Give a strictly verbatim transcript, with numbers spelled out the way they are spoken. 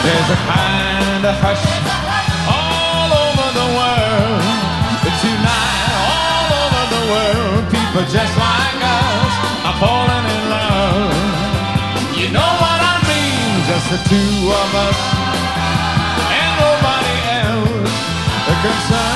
There's a kind of hush all over the world. But tonight, all over the world, people just like us are falling in love. You know what I mean? Just the two of us and nobody else concerned.